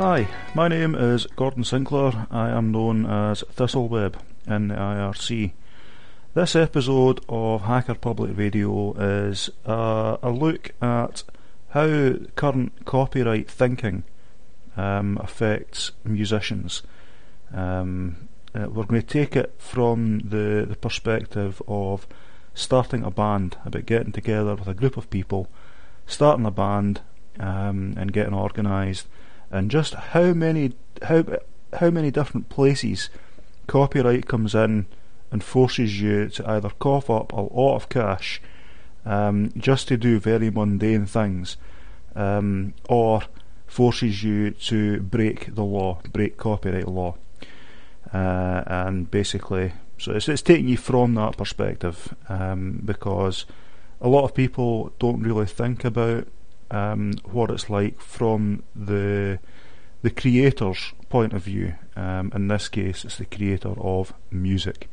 Hi, my name is Gordon Sinclair. I am known as Thistleweb in the IRC. This episode of Hacker Public Radio is a look at how current copyright thinking affects musicians. We're going to take it from the perspective of starting a band, about getting together with a group of people, starting a band and getting organised, and just how many different places copyright comes in and forces you to either cough up a lot of cash just to do very mundane things, or forces you to break the law, break copyright law. And basically, so it's taking you from that perspective, because a lot of people don't really think about what it's like from the creator's point of view. In this case, it's the creator of music.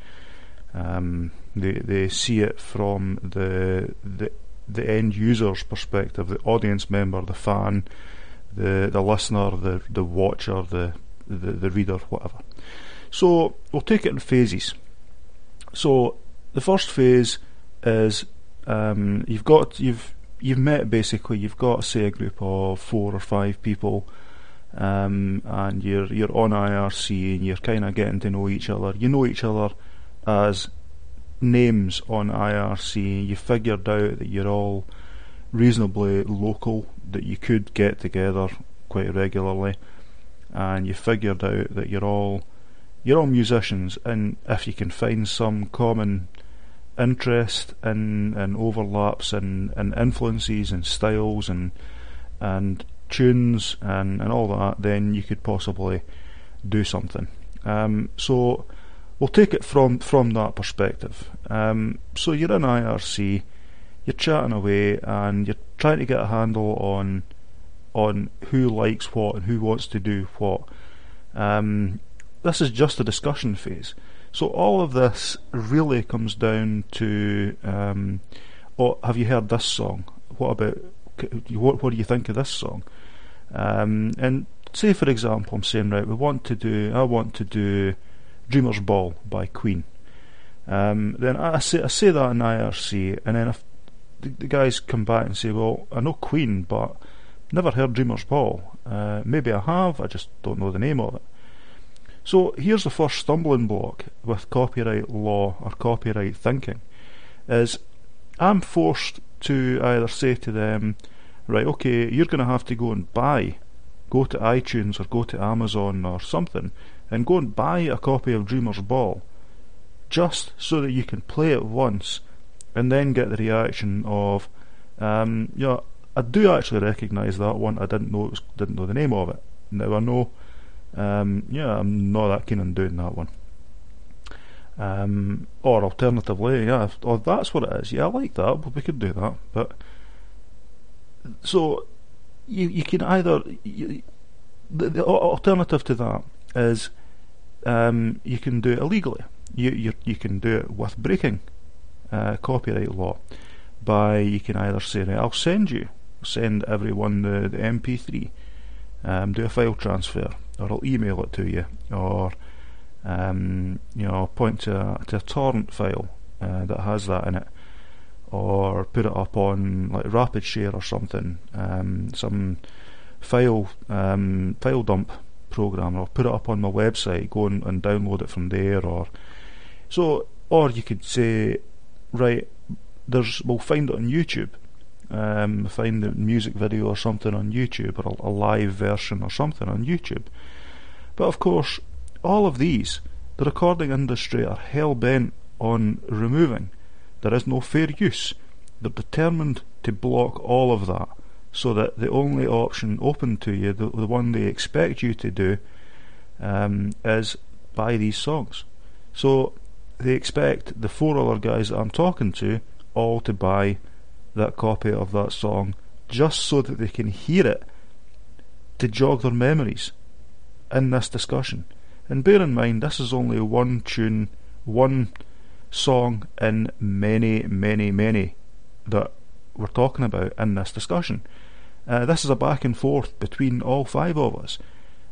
They see it from the end user's perspective, the audience member, the fan, the listener, the watcher, the reader, whatever. So we'll take it in phases. So the first phase is you've met, basically you've got, say, a group of 4 or 5 people, and you're on IRC and you're kind of getting to know each other. You know each other as names on IRC. You figured out that you're all reasonably local, that you could get together quite regularly, and you figured out that you're all musicians, and if you can find some common interest and overlaps and influences and styles and tunes and all that, then you could possibly do something. So we'll take it from that perspective. So you're in IRC, you're chatting away, and you're trying to get a handle on who likes what and who wants to do what. This is just a discussion phase. So all of this really comes down to, have you heard this song? What do you think of this song? And say, for example, I'm saying, right, I want to do Dreamer's Ball by Queen. Then I say that in IRC, and then if the guys come back and say, well, I know Queen, but never heard Dreamer's Ball. Maybe I have, I just don't know the name of it. So here's the first stumbling block with copyright law or copyright thinking, is I'm forced to either say to them, right, okay, you're going to have to go to iTunes or go to Amazon or something and go and buy a copy of Dreamer's Ball, just so that you can play it once and then get the reaction of, I do actually recognise that one, I didn't know the name of it. Now I know, I'm not that keen on doing that one. Or alternatively, that's what it is. Yeah, I like that. Well, we could do that. But so you can either the alternative to that is you can do it illegally. You can do it with breaking copyright law. You can either say, right, I'll send everyone the MP3, do a file transfer, or I'll email it to you, or point to a torrent file that has that in it, or put it up on like RapidShare or something, some file dump program, or put it up on my website, go and download it from there, or you could say, right, we'll find it on YouTube. Find the music video or something on YouTube, or a live version or something on YouTube. But of course, all of these, the recording industry are hell-bent on removing. There is no fair use. They're determined to block all of that, so that the only option open to you, the one they expect you to do, is buy these songs. So they expect the 4 other guys that I'm talking to all to buy that copy of that song, just so that they can hear it, to jog their memories in this discussion. And bear in mind, this is only one tune, one song in many, many, many that we're talking about in this discussion. This is a back and forth between all 5 of us.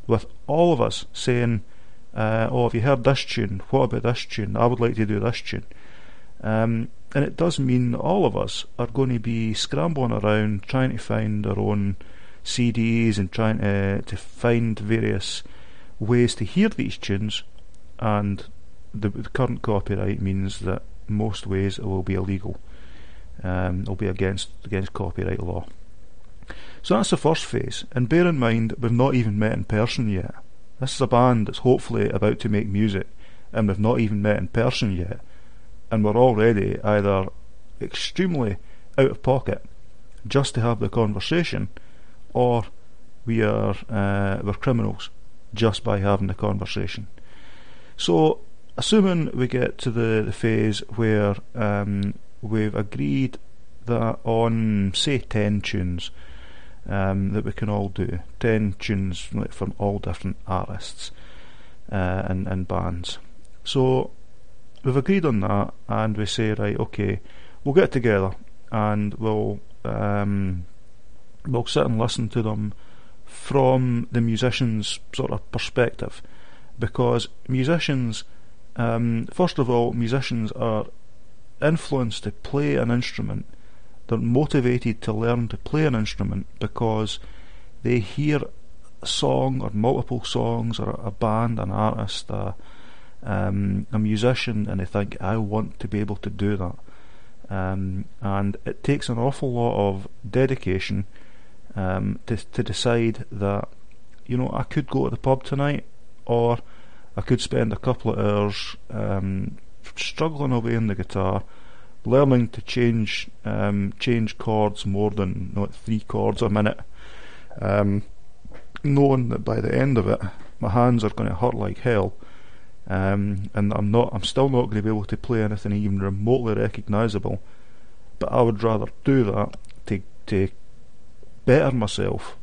with all of us saying, have you heard this tune? What about this tune? I would like to do this tune. And it does mean that all of us are going to be scrambling around trying to find our own CDs and trying to find various ways to hear these tunes, and the current copyright means that most ways it will be illegal. It'll be against copyright law. So that's the first phase, and bear in mind we've not even met in person yet. This is a band that's hopefully about to make music, and we've not even met in person yet, and we're already either extremely out of pocket just to have the conversation, or we're criminals just by having the conversation. So assuming we get to the phase where we've agreed that on, say, 10 tunes that we can all do, 10 tunes from all different artists and bands. So we've agreed on that, and we say, right, okay, we'll get together and we'll sit and listen to them from the musician's sort of perspective, because musicians, first of all, musicians are influenced to play an instrument. They're motivated to learn to play an instrument because they hear a song or multiple songs or a band, an artist, a musician, and they think, I want to be able to do that. And it takes an awful lot of dedication to decide that, I could go to the pub tonight, or I could spend a couple of hours struggling away on the guitar, learning to change chords more than 3 chords a minute, knowing that by the end of it my hands are going to hurt like hell, and I'm still not going to be able to play anything even remotely recognisable. But I would rather do that to better myself,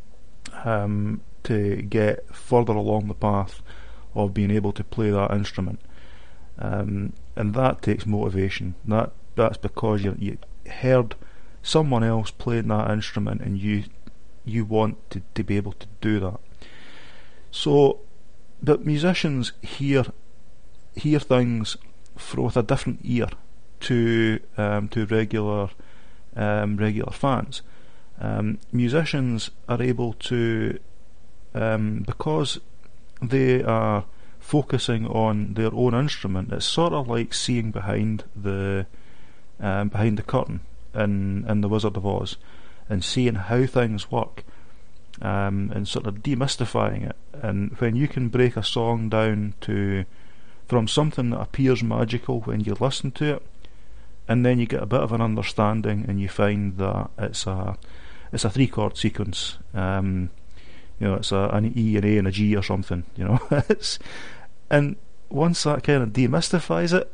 to get further along the path of being able to play that instrument, and that takes motivation. That's because you heard someone else playing that instrument, and you want to be able to do that. So, but musicians hear things with a different ear to regular fans. Musicians are able to, because they are focusing on their own instrument, it's sort of like seeing behind the curtain in The Wizard of Oz, and seeing how things work, and sort of demystifying it. And when you can break a song down from something that appears magical when you listen to it, and then you get a bit of an understanding, and you find that it's a 3-chord sequence. It's an E, an A, and a G or something. And once that kind of demystifies it,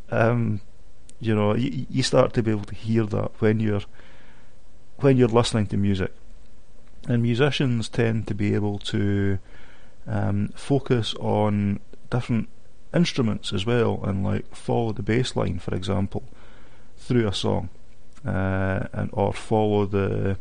you start to be able to hear that when you're listening to music. And musicians tend to be able to focus on different instruments as well, and like follow the bass line, for example, through a song, or follow the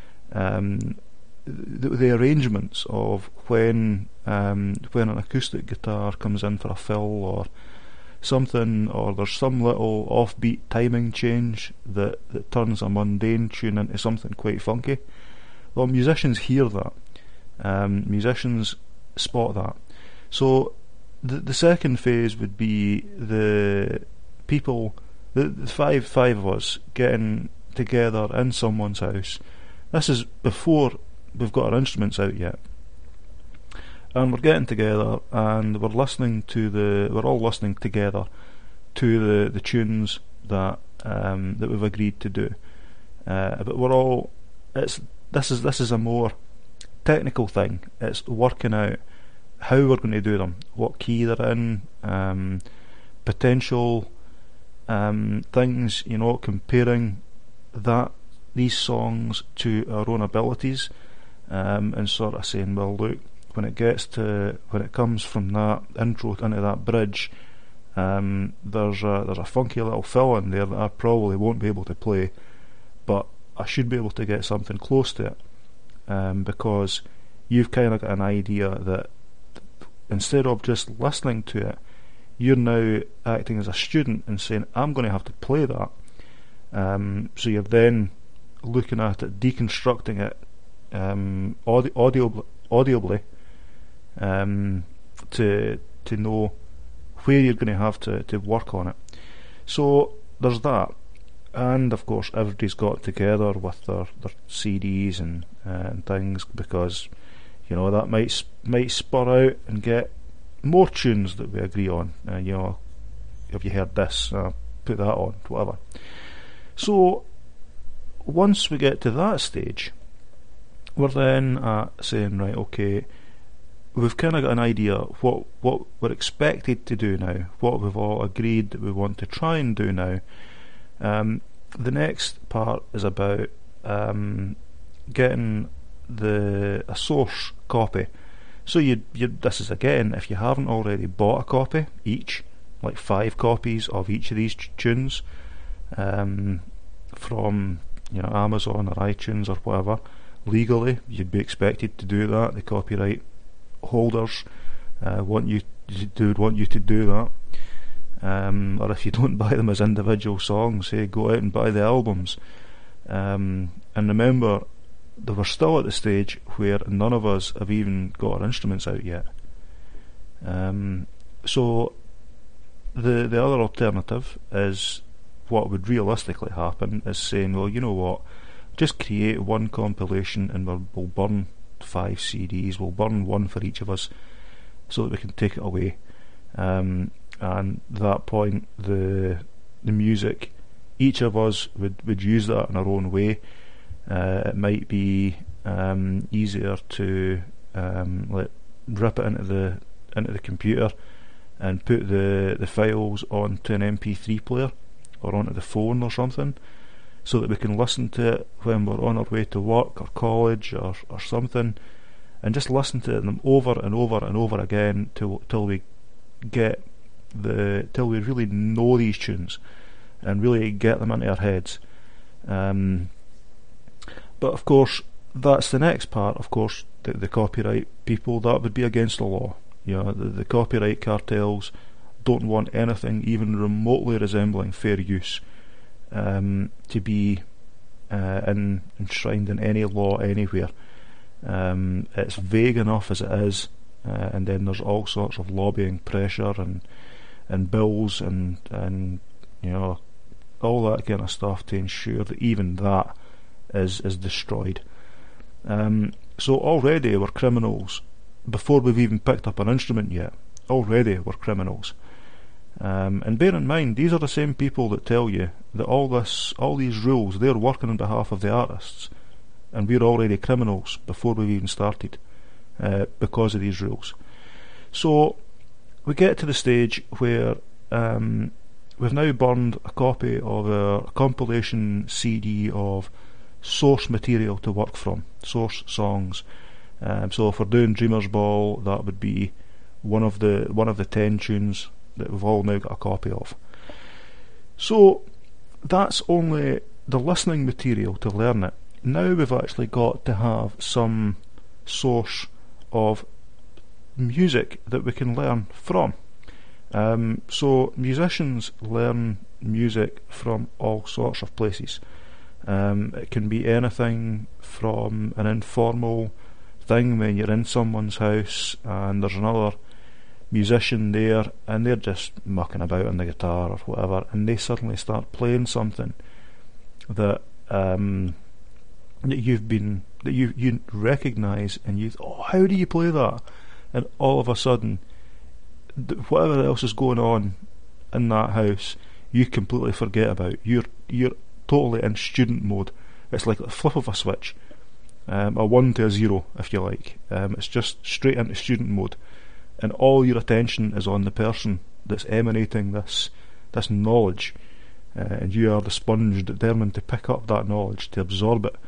arrangements of when an acoustic guitar comes in for a fill or something, or there's some little offbeat timing change that turns a mundane tune into something quite funky. Well, musicians hear that. Musicians spot that. So the second phase would be the people, the five of us getting together in someone's house. This is before we've got our instruments out yet, and we're getting together and we're all listening together to the tunes that we've agreed to do. But we're all this is a more technical thing. It's working out how we're going to do them, what key they're in, potential things, comparing these songs to our own abilities, and sort of saying, well, look, when it comes from that intro into that bridge, there's a funky little fill in there that I probably won't be able to play, but I should be able to get something close to it, because you've kind of got an idea that instead of just listening to it, you're now acting as a student and saying, I'm going to have to play that. So you're then looking at it, deconstructing it audibly to know where you're going to have to work on it. So there's that. And of course everybody's got together with their CDs and things, because that might spur out and get more tunes that we agree on. Have you heard this? Put that on, whatever. So once we get to that stage, we're then saying, right, okay, we've kind of got an idea what we're expected to do now, what we've all agreed that we want to try and do now. The next part is about getting a source copy. So this is again, if you haven't already bought a copy each, like 5 copies of each of these tunes from Amazon or iTunes or whatever, legally you'd be expected to do that. The copyright holders want you to do that. Or if you don't buy them as individual songs, say go out and buy the albums. And remember, that we're still at the stage where none of us have even got our instruments out yet. So the other alternative is, what would realistically happen is saying, well, you know what, just create one compilation and we'll burn 5 CDs, we'll burn one for each of us so that we can take it away. And at that point the music, each of us would use that in our own way. It might be easier to rip it into the computer and put the files onto an MP3 player or onto the phone or something, so that we can listen to it when we're on our way to work or college or something, and just listen to them over and over and over again till we really know these tunes and really get them into our heads. But of course, that's the next part. Of course, the copyright people, that would be against the law. The copyright cartels don't want anything even remotely resembling fair use to be enshrined in any law anywhere. It's vague enough as it is, and then there's all sorts of lobbying pressure and bills and all that kind of stuff to ensure that even that is destroyed. So already we're criminals before we've even picked up an instrument yet. Already we're criminals. And bear in mind, these are the same people that tell you that all these rules, they're working on behalf of the artists, and we're already criminals before we've even started because of these rules. So we get to the stage where we've now burned a copy of a compilation CD of source material to work from, source songs. So if we're doing Dreamers Ball, that would be one of the 10 tunes that we've all now got a copy of. So that's only the listening material to learn it. Now we've actually got to have some source of music that we can learn from. So musicians learn music from all sorts of places. It can be anything from an informal thing when you're in someone's house and there's another musician there and they're just mucking about on the guitar or whatever, and they suddenly start playing something that you recognise, and how do you play that? And all of a sudden, whatever else is going on in that house, you completely forget about. You're totally in student mode. It's like a flip of a switch, a 1 to a 0, if you like. It's just straight into student mode, and all your attention is on the person that's emanating this knowledge, and you are the sponge determined to pick up that knowledge, to absorb it.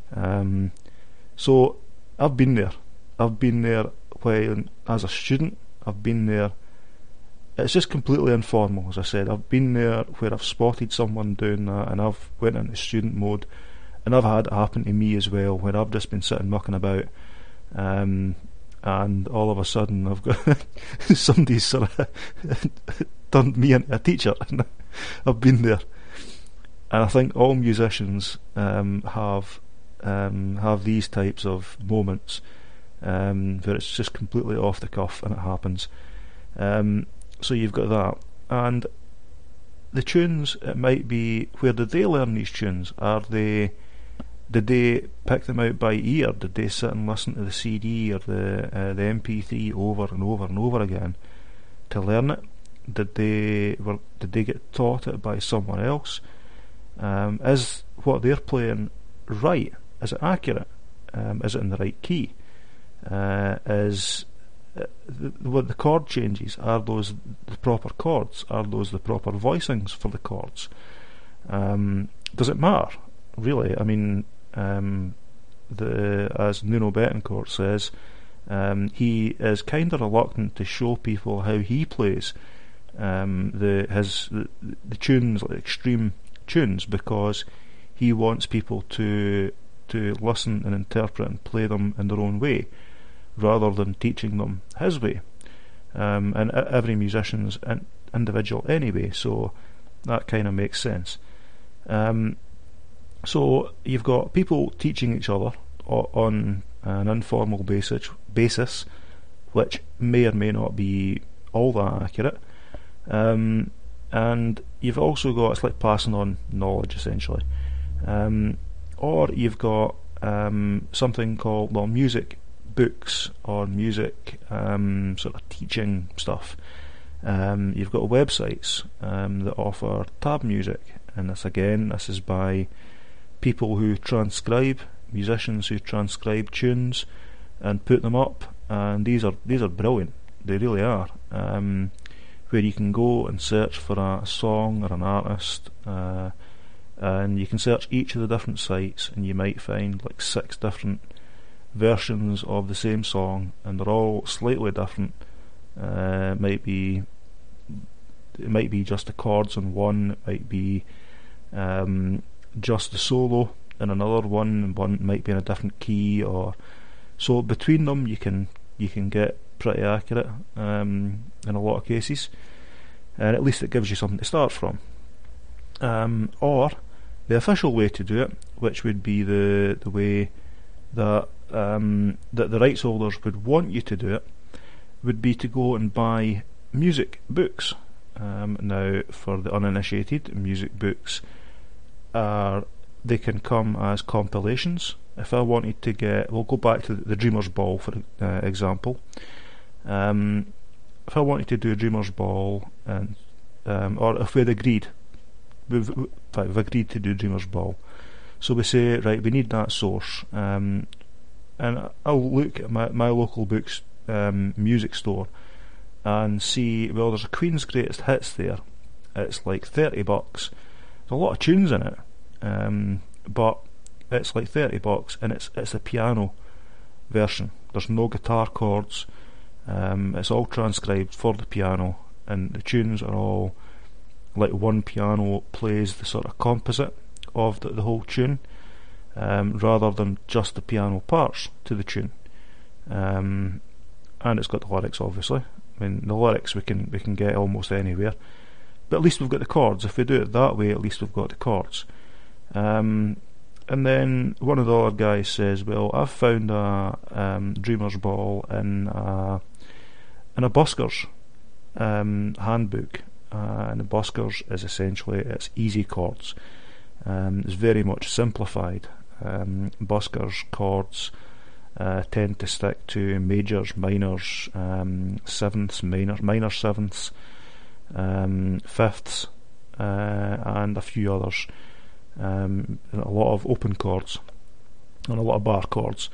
So I've been there when as a student. I've been there. It's just completely informal, as I said. I've been there where I've spotted someone doing that and I've went into student mode, and I've had it happen to me as well, where I've just been sitting mucking about and all of a sudden I've got somebody's sort of turned me into a teacher. I've been there, and I think all musicians have these types of moments where it's just completely off the cuff and it happens. So you've got that, and the tunes, it might be, where did they learn these tunes? Did they pick them out by ear? Did they sit and listen to the CD or the MP3 over and over and over again to learn it? Did they get taught it by someone else? Is what they're playing right? Is it accurate? Is it in the right key? What the chord changes, are those the proper chords? Are those the proper voicings for the chords? Does it matter, really? I mean, as Nuno Bettencourt says, he is kind of reluctant to show people how he plays the tunes, like extreme tunes, because he wants people to listen and interpret and play them in their own way, rather than teaching them his way. And every musician's individual anyway, so that kind of makes sense. So you've got people teaching each other on an informal basis, which may or may not be all that accurate. And you've also got, it's like passing on knowledge, essentially. Or you've got something called music books, or music sort of teaching stuff. You've got websites that offer tab music, and this is by people who transcribe, musicians who transcribe tunes and put them up, and these are brilliant. They really are. Where you can go and search for a song or an artist, and you can search each of the different sites, and you might find like 6 different versions of the same song, and they're all slightly different. It might be just the chords on one, it might be just the solo in another one, and one might be in a different key, or so between them you can get pretty accurate in a lot of cases, and at least it gives you something to start from. Or the official way to do it, which would be the way that the rights holders would want you to do it, would be to go and buy music books. Now, for the uninitiated, music books they can come as compilations. If I wanted to we'll go back to the Dreamer's Ball for example. If I wanted to do a Dreamer's Ball, and or if we've agreed to do Dreamer's Ball, so we say, right, we need that source, and I'll look at my local books music store and see, well, there's a Queen's Greatest Hits there. It's like $30. There's a lot of tunes in it, but it's like $30, and it's a piano version. There's no guitar chords. It's all transcribed for the piano, and the tunes are all like one piano plays the sort of composite of the whole tune, rather than just the piano parts to the tune. And it's got the lyrics, obviously. I mean, the lyrics we can get almost anywhere, but at least we've got the chords. If we do it that way, at least we've got the chords. And then one of the other guys says, well, I've found a Dreamer's Ball in a busker's handbook, and the buskers is essentially, it's easy chords. It's very much simplified. Buskers chords tend to stick to majors, minors, sevenths, minor sevenths, fifths, and a few others. A lot of open chords and a lot of bar chords,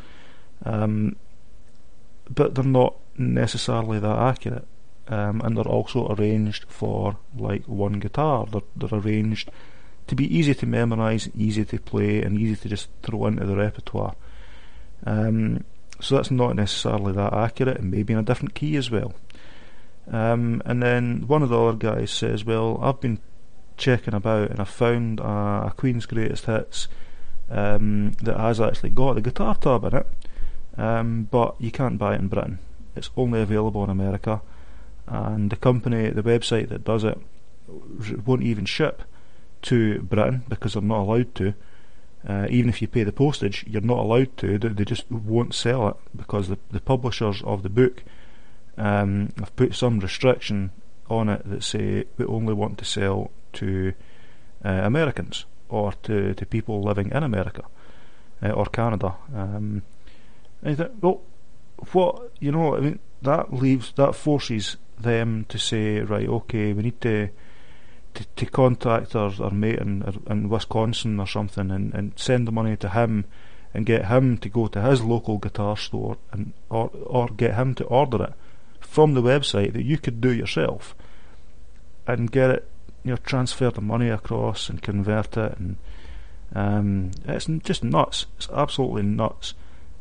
but they're not necessarily that accurate, and they're also arranged for like one guitar. They're arranged to be easy to memorise, easy to play, and easy to just throw into the repertoire. So that's not necessarily that accurate, and maybe in a different key as well. And then one of the other guys says, well, I've been checking about and I found a Queen's Greatest Hits that has actually got the guitar tab in it, but you can't buy it in Britain. It's only available in America, and the website that does it won't even ship to Britain because they're not allowed to. Even if you pay the postage, you're not allowed to. They just won't sell it because the publishers of the book have put some restriction on it that say we only want to sell to Americans or to people living in America or Canada. And you think, well, what, I mean, that forces them to say, right, okay, we need to contact our mate in Wisconsin or something and send the money to him and get him to go to his local guitar store or get him to order it from the website that you could do yourself and get it, transfer the money across and convert it, and it's just nuts. It's absolutely nuts.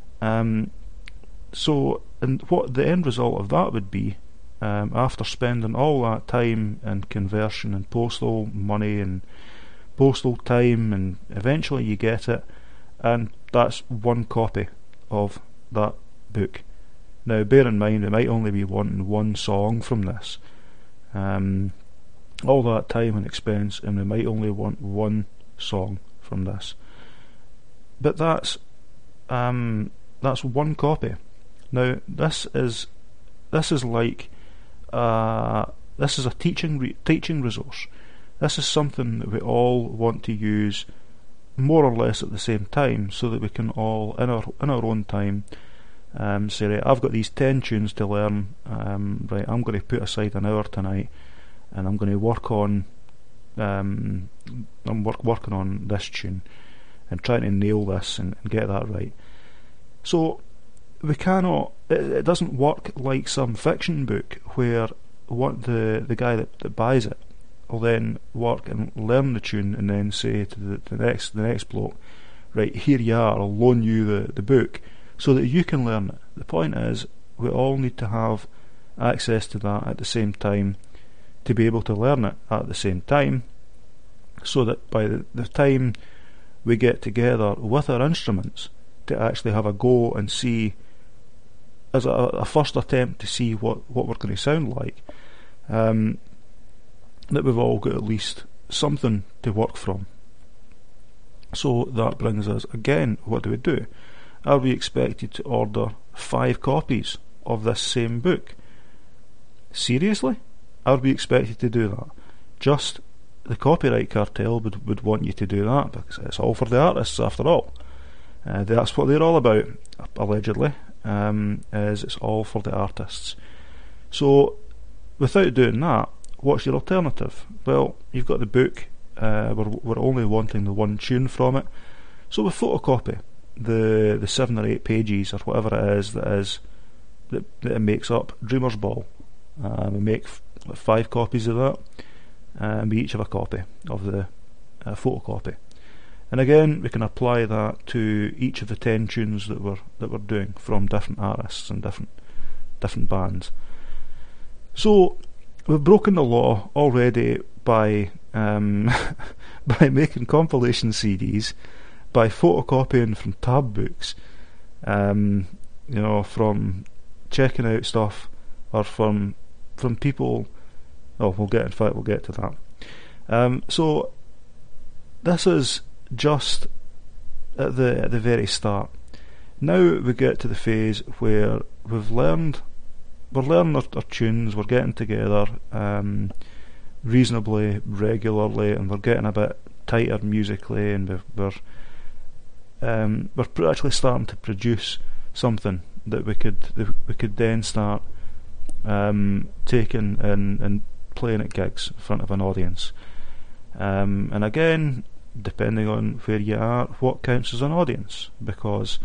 So, and what the end result of that would be, after spending all that time and conversion and postal money and postal time, and eventually you get it, and that's one copy of that book. Now bear in mind, we might only be wanting one song from this, all that time and expense, and we might only want one song from this, but that's one copy. Now this is like this is a teaching resource. This is something that we all want to use more or less at the same time, so that we can all in our own time say, right, I've got these 10 tunes to learn, right, I'm going to put aside an hour tonight and I'm going to work on working on this tune and trying to nail this and get that right. So we cannot, it doesn't work like some fiction book where the guy that buys it will then work and learn the tune and then say to the next bloke, right, here you are, I'll loan you the book so that you can learn it. The point is, we all need to have access to that at the same time to be able to learn it at the same time, so that by the time we get together with our instruments to actually have a go and see, as a first attempt to see what we're going to sound like, that we've all got at least something to work from. So that brings us, again, what do we do? Are we expected to order 5 copies of this same book? Seriously? Are we expected to do that? Just the copyright cartel would want you to do that, because it's all for the artists after all. That's what they're all about, allegedly, is it's all for the artists. So without doing that, what's your alternative? Well, you've got the book, we're only wanting the one tune from it, so we photocopy the 7 or 8 pages or whatever it is that it makes up Dreamer's Ball. We make 5 copies of that, and we each have a copy of the photocopy. And again, we can apply that to each of the 10 tunes that we're doing from different artists and different bands. So we've broken the law already by by making compilation CDs, by photocopying from tab books, from checking out stuff, or from people. Oh, we'll get to that. So this is just at the very start. Now we get to the phase where we're learning our tunes, we're getting together reasonably regularly, and we're getting a bit tighter musically, and we're actually starting to produce something that we could then start taking and playing at gigs in front of an audience. And again, depending on where you are, what counts as an audience, because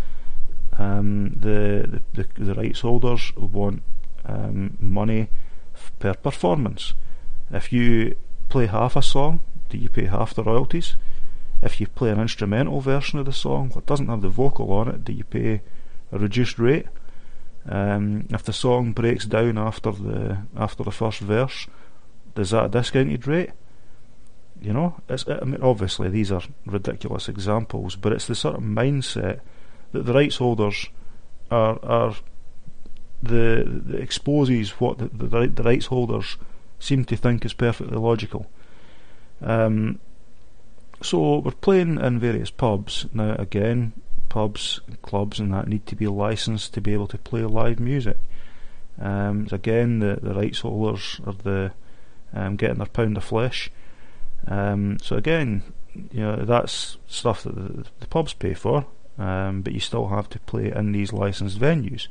the rights holders want money per performance. If you play half a song, do you pay half the royalties? If you play an instrumental version of the song that doesn't have the vocal on it, do you pay a reduced rate? If the song breaks down after the first verse, is that a discounted rate? Obviously these are ridiculous examples, but it's the sort of mindset that the rights holders are the exposes what the rights holders seem to think is perfectly logical. So we're playing in various pubs. Now again, pubs, clubs and that need to be licensed to be able to play live music. Again, the rights holders are the getting their pound of flesh. So again, that's stuff that the pubs pay for, but you still have to play in these licensed venues.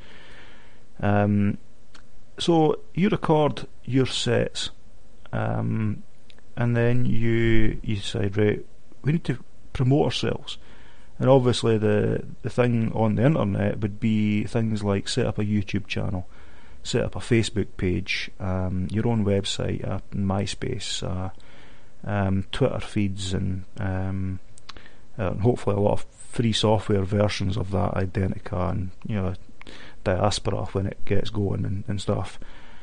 So you record your sets, and then you decide, right, we need to promote ourselves. And obviously the thing on the internet would be things like set up a YouTube channel, set up a Facebook page, your own website, MySpace, Twitter feeds, and hopefully a lot of free software versions of that, Identica and Diaspora when it gets going and stuff.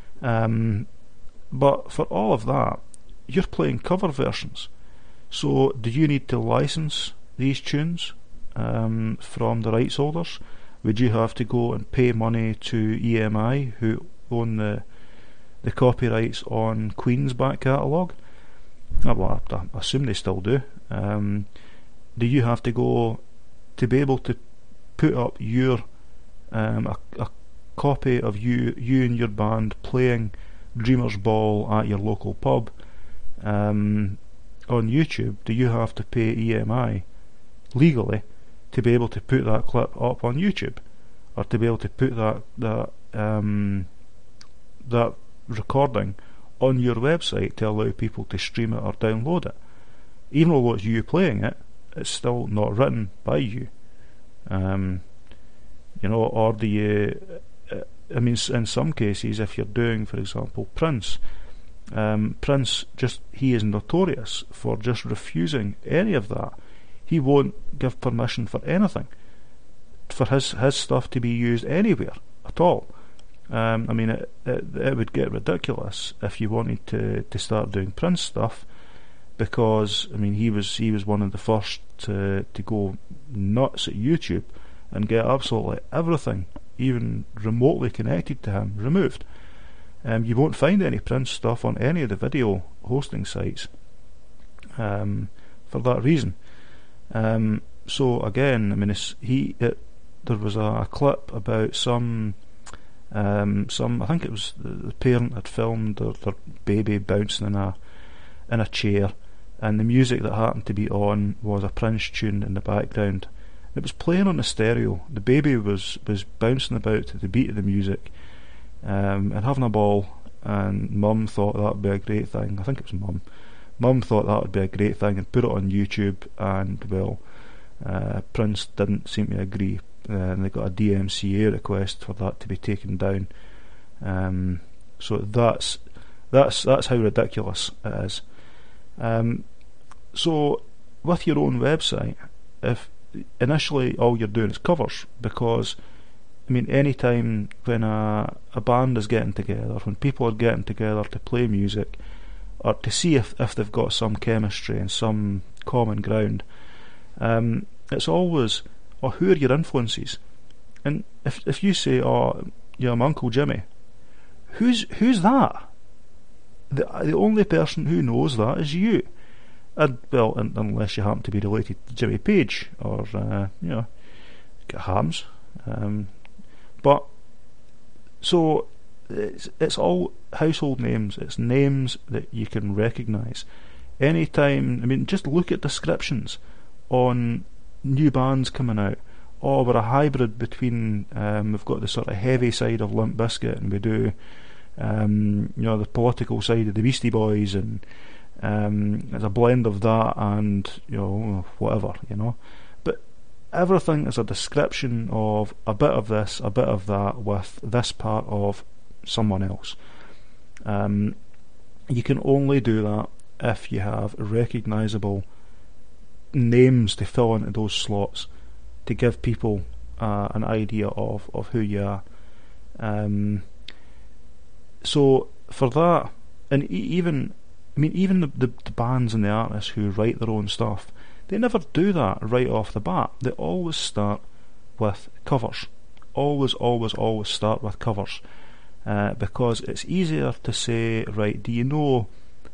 But for all of that, you're playing cover versions. So do you need to license these tunes from the rights holders? Would you have to go and pay money to EMI, who own the copyrights on Queen's back catalogue? Well, I assume they still do. Do you have to go to be able to put up your a copy of you and your band playing Dreamers Ball at your local pub on YouTube? Do you have to pay EMI legally to be able to put that clip up on YouTube, or to be able to put that recording on your website to allow people to stream it or download it? Even though it's you playing it, it's still not written by you. Or do you? In some cases, if you're doing, for example, Prince, he is notorious for just refusing any of that. He won't give permission for anything for his stuff to be used anywhere at all. It would get ridiculous if you wanted to start doing Prince stuff, because he was one of the first to go nuts at YouTube and get absolutely everything, even remotely connected to him, removed. You won't find any Prince stuff on any of the video hosting sites for that reason. So again, there was a clip about some I think it was the parent had filmed their baby bouncing in a chair, and the music that happened to be on was a Prince tune in the background. It was playing on the stereo. The baby was bouncing about to the beat of the music, and having a ball, and Mum thought that would be a great thing. I think it was Mum. Mum thought that would be a great thing and put it on YouTube, and Prince didn't seem to agree, and they got a DMCA request for that to be taken down. So that's how ridiculous it is. So with your own website, if initially all you're doing is covers, because any time when a band is getting together, when people are getting together to play music, or to see if they've got some chemistry and some common ground, it's always, who are your influences? And if you say, I'm Uncle Jimmy, who's that? The only person who knows that is you. Unless you happen to be related to Jimmy Page, or get Hams. But so it's all household names. It's names that you can recognise. Anytime, just look at descriptions on new bands coming out. We're a hybrid between, we've got the sort of heavy side of Limp Bizkit, and we do the political side of the Beastie Boys, and it's a blend of that and whatever, but everything is a description of a bit of this, a bit of that, with this part of someone else. You can only do that if you have recognisable names to fill into those slots, to give people an idea of who you are. So for that, and even the bands and the artists who write their own stuff, they never do that right off the bat. They always start with covers, always start with covers, because it's easier to say, right, do you know,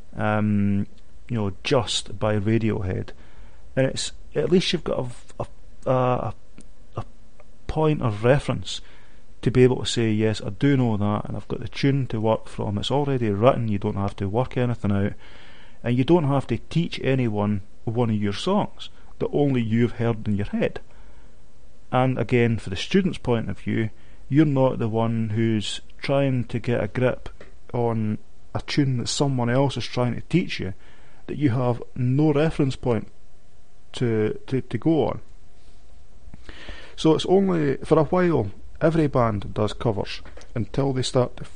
Just by Radiohead, and it's at least you've got a point of reference to be able to say, yes, I do know that, and I've got the tune to work from. It's already written. You don't have to work anything out, and you don't have to teach anyone one of your songs that only you've heard in your head. And again, for the student's point of view, you're not the one who's trying to get a grip on a tune that someone else is trying to teach you, that you have no reference point to go on. So it's only for a while. Every band does covers until they start to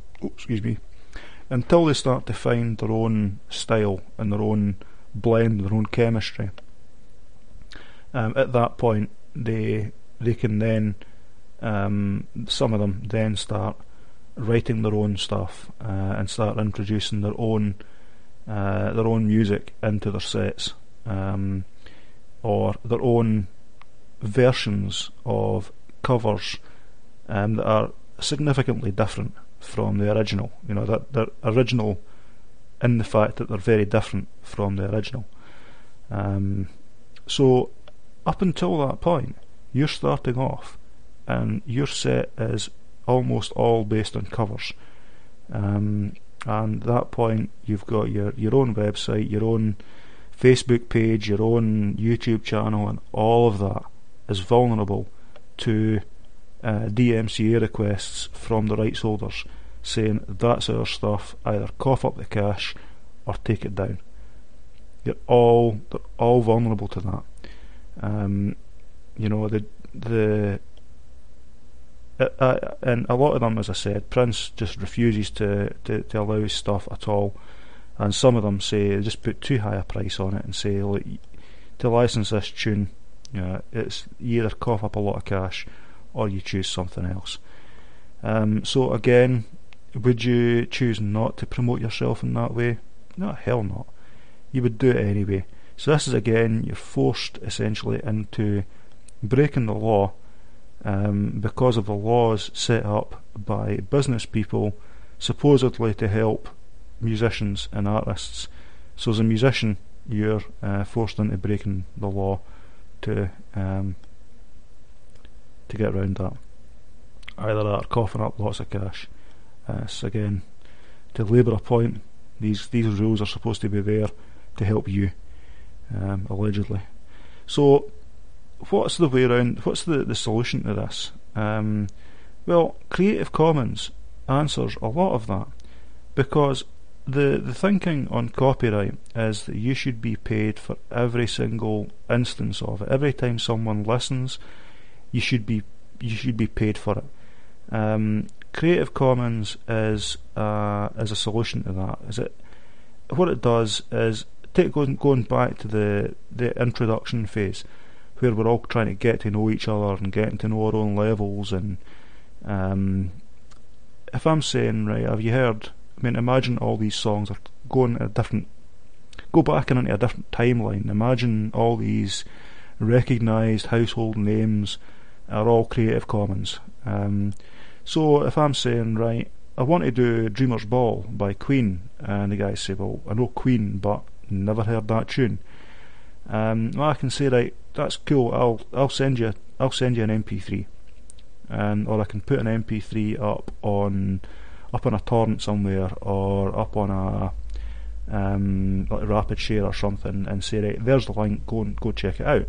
find their own style and their own blend, their own chemistry. At that point, they can then, some of them then start writing their own stuff, and start introducing their own music into their sets, or their own versions of covers that are significantly different from the original. That they're original in the fact that they're very different from the original. So up until that point, you're starting off, and your set is almost all based on covers. And at that point, you've got your own website, your own Facebook page, your own YouTube channel, and all of that is vulnerable to DMCA requests from the rights holders saying, that's our stuff, either cough up the cash or take it down. They're all vulnerable to that. And a lot of them, as I said, Prince just refuses to allow his stuff at all, and some of them say, they just put too high a price on it and say, look, to license this tune, it's you either cough up a lot of cash or you choose something else. So again, would you choose not to promote yourself in that way? No, hell not. You would do it anyway. So this is, again, you're forced essentially into breaking the law, because of the laws set up by business people supposedly to help musicians and artists. So as a musician, you're forced into breaking the law to get around that. Either that or coughing up lots of cash. So again, to labour a point, these rules are supposed to be there to help you, allegedly. So what's the way around? What's the solution to this? Well, Creative Commons answers a lot of that, because the thinking on copyright is that you should be paid for every single instance of it. Every time someone listens, you should be paid for it. Creative Commons is a solution to that. What it does is going back to the introduction phase, where we're all trying to get to know each other and getting to know our own levels. And if I'm saying, right, have you heard? I mean, imagine all these songs are go back into a different timeline. Imagine all these recognised household names are all Creative Commons. So if I'm saying, right, I want to do Dreamer's Ball by Queen, and the guys say, well, I know Queen, but never heard that tune. Well, I can say, right, that's cool. I'll send you an MP3, or I can put an MP3 up on a torrent somewhere, or up on a like Rapid Share or something, and say, right, there's the link. Go check it out.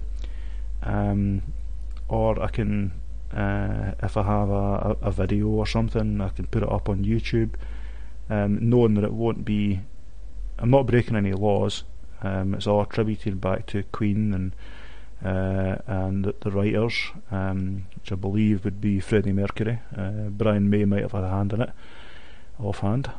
Or I can, if I have a video or something, I can put it up on YouTube, knowing that it won't be. I'm not breaking any laws. It's all attributed back to Queen and the writers, which I believe would be Freddie Mercury. Brian May might have had a hand in it, offhand.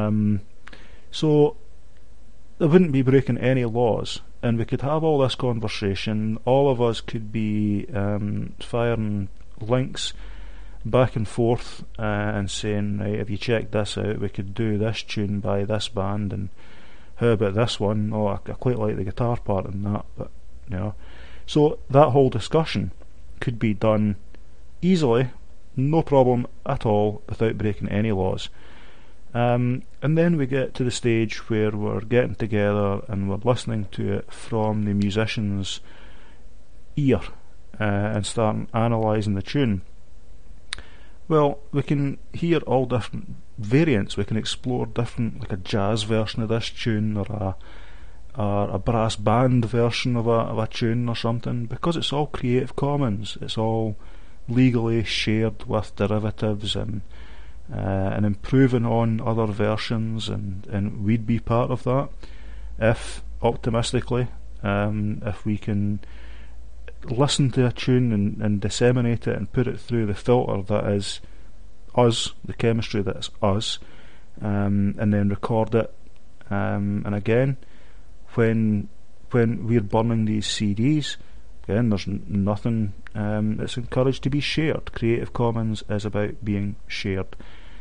So there wouldn't be breaking any laws, and we could have all this conversation. All of us could be firing links back and forth, and saying, right, have you checked this out? We could do this tune by this band, and how about this one? Oh, I quite like the guitar part in that, but so that whole discussion could be done easily no problem at all, without breaking any laws. And then we get to the stage where we're getting together and we're listening to it from the musician's ear, and starting analysing the tune. Well, we can hear all different variants. We can explore different, like a jazz version of this tune, or a brass band version of a tune or something, because it's all Creative Commons. It's all legally shared with derivatives and improving on other versions, and we'd be part of that if, optimistically, if we can listen to a tune and disseminate it and put it through the filter that is us, the chemistry that is us, and then record it. And again, when we're burning these CDs, again, there's nothing that's encouraged to be shared. Creative Commons is about being shared.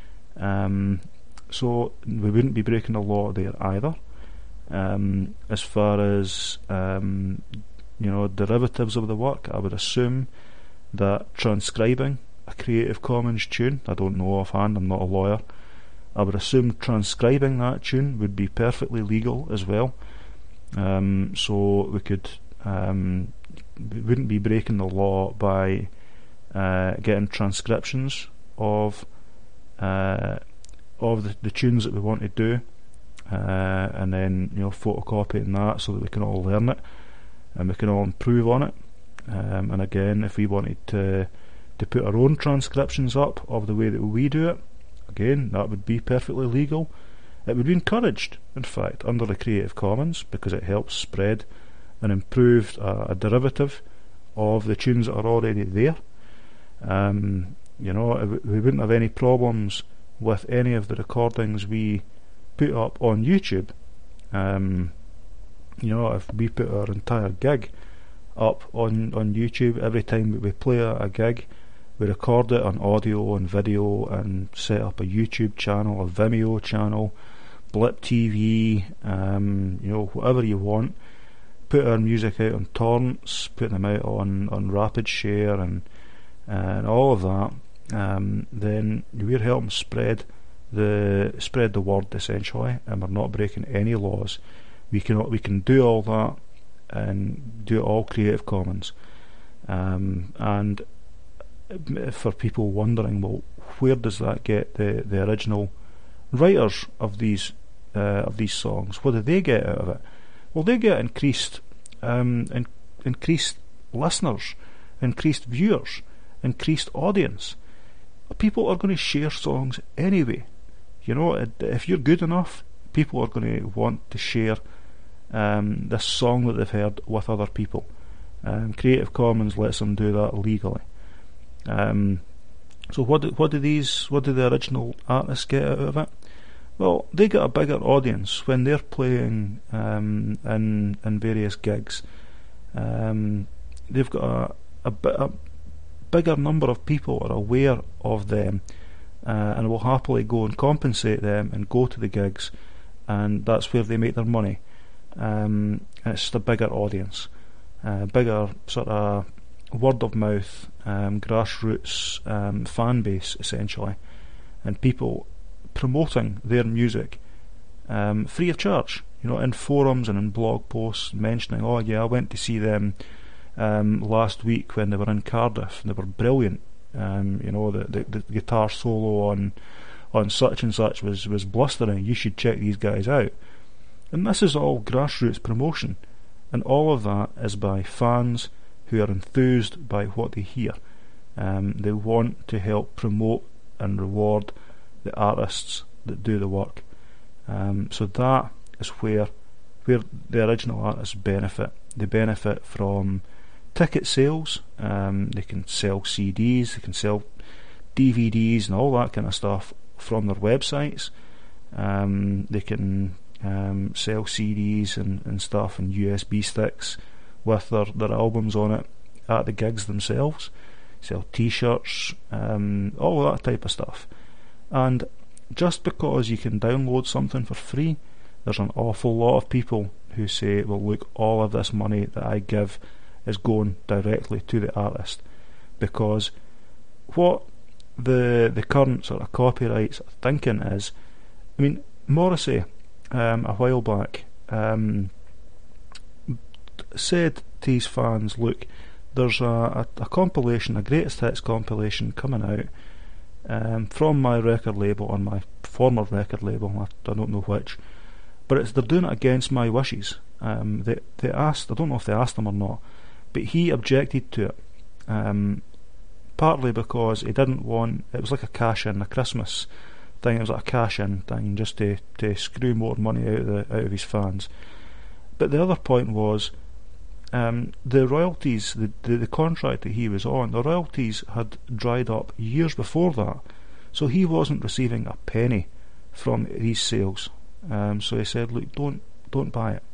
So we wouldn't be breaking the law there either. As far as derivatives of the work, I would assume that transcribing a Creative Commons tune, I don't know offhand, I'm not a lawyer, I would assume transcribing that tune would be perfectly legal as well. So we could we wouldn't be breaking the law by getting transcriptions of the tunes that we want to do, and then photocopying that so that we can all learn it and we can all improve on it. And again, if we wanted to put our own transcriptions up of the way that we do it, again, that would be perfectly legal. It would be encouraged, in fact, under the Creative Commons, because it helps spread and improve a derivative of the tunes that are already there. We wouldn't have any problems with any of the recordings we put up on YouTube. If we put our entire gig up on YouTube, every time we play a gig, we record it on audio and video and set up a YouTube channel, a Vimeo channel, Blip TV, whatever you want. Put our music out on torrents, put them out on Rapid Share and all of that. Then we're helping spread the word, essentially, and we're not breaking any laws. We can do all that and do it all Creative Commons. And for people wondering, well, where does that get the original writers of these songs? What do they get out of it? Well, they get increased listeners, increased viewers, increased audience. People are going to share songs anyway. If you're good enough, people are going to want to share this song that they've heard with other people. Creative Commons lets them do that legally. So what do the original artists get out of it? Well, they get a bigger audience when they're playing in various gigs. They've got a bigger number of people are aware of them, and will happily go and compensate them and go to the gigs, and that's where they make their money. And it's just a bigger audience, bigger sort of word of mouth, grassroots fan base, essentially, and people promoting their music free of charge, in forums and in blog posts, mentioning, oh yeah, I went to see them last week when they were in Cardiff and they were brilliant. The guitar solo on such and such was blustering. You should check these guys out. And this is all grassroots promotion, and all of that is by fans who are enthused by what they hear. They want to help promote and reward the artists that do the work. So that is where the original artists benefit. They benefit from ticket sales. They can sell CDs, they can sell DVDs and all that kind of stuff from their websites. They can sell CDs and stuff and USB sticks with their albums on it at the gigs themselves. Sell t-shirts, all that type of stuff. And just because you can download something for free, there's an awful lot of people who say, well, look, all of this money that I give is going directly to the artist. Because what the current sort of copyright sort of thinking is, I mean, Morrissey a while back said to his fans, look, there's a compilation, a greatest hits compilation coming out from my record label, on my former record label, I don't know which, but they're doing it against my wishes. They asked, I don't know if they asked him or not, but he objected to it, partly because he didn't want, it was like a cash-in, a Christmas thing, it was like a cash-in thing, just to screw more money out of his fans. But the other point was, the royalties, the contract that he was on, the royalties had dried up years before that, so he wasn't receiving a penny from these sales. So he said, look, don't buy it,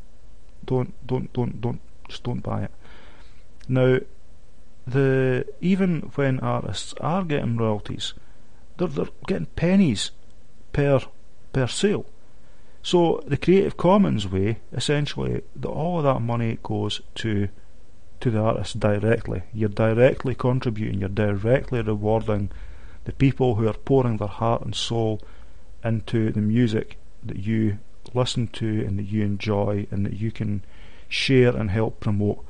just don't buy it. Now, even when artists are getting royalties, they're getting pennies per sale. So the Creative Commons way, essentially, all of that money goes to the artist directly. You're directly contributing, you're directly rewarding the people who are pouring their heart and soul into the music that you listen to and that you enjoy and that you can share and help promote.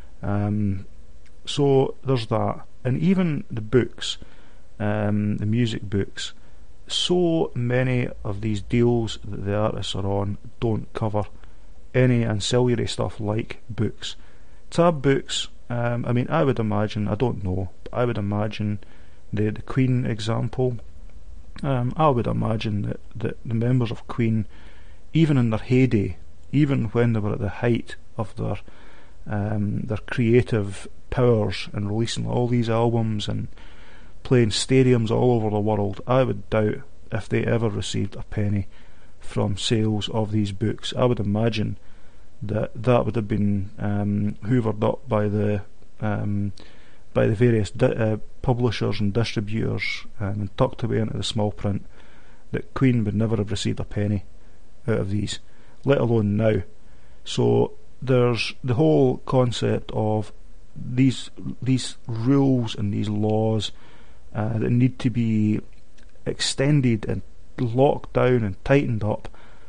So there's that. And even the books, the music books, so many of these deals that the artists are on don't cover any ancillary stuff like books. Tab books, I mean, I would imagine, I don't know, but I would imagine the Queen example, I would imagine that the members of Queen, even in their heyday, even when they were at the height of their creative powers and releasing all these albums and playing stadiums all over the world, I would doubt if they ever received a penny from sales of these books. I would imagine that would have been hoovered up by the various publishers and distributors and tucked away into the small print, that Queen would never have received a penny out of these, let alone now. So there's the whole concept of these rules and these laws that need to be extended and locked down and tightened up,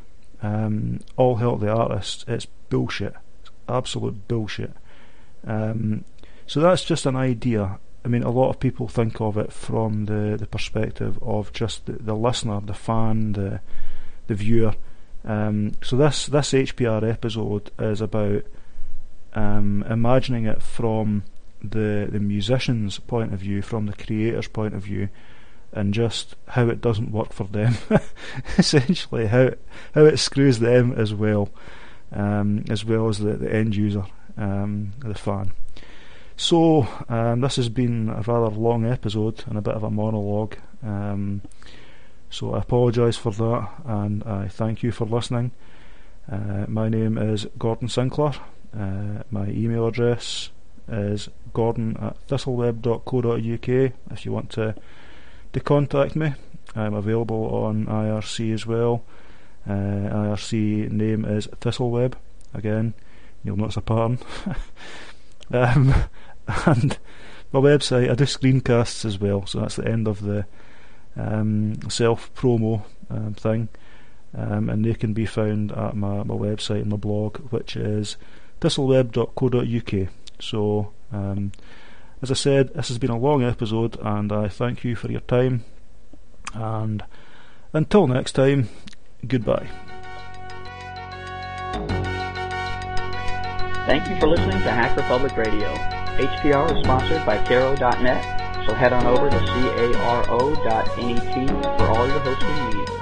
all help the artists. It's bullshit. It's absolute bullshit. So that's just an idea. I mean, a lot of people think of it from the perspective of just the listener, the fan, the viewer. So this HPR episode is about imagining it from the musician's point of view, from the creator's point of view, and just how it doesn't work for them. Essentially, how it screws them as well as the end user, the fan. So this has been a rather long episode and a bit of a monologue. So I apologise for that, and I thank you for listening. My name is Gordon Sinclair. My email address is gordon@thistleweb.co.uk if you want to contact me. I'm available on IRC as well. IRC name is Thistleweb. Again, you'll notice a pattern. And my website, I do screencasts as well, so that's the end of the self-promo thing. And they can be found at my website and my blog, which is thistleweb.co.uk. So as I said, this has been a long episode, and I thank you for your time, and until next time, goodbye. Thank you for listening to Hacker Public Radio. HPR is sponsored by Caro.net, so head on over to caro.net for all your hosting needs.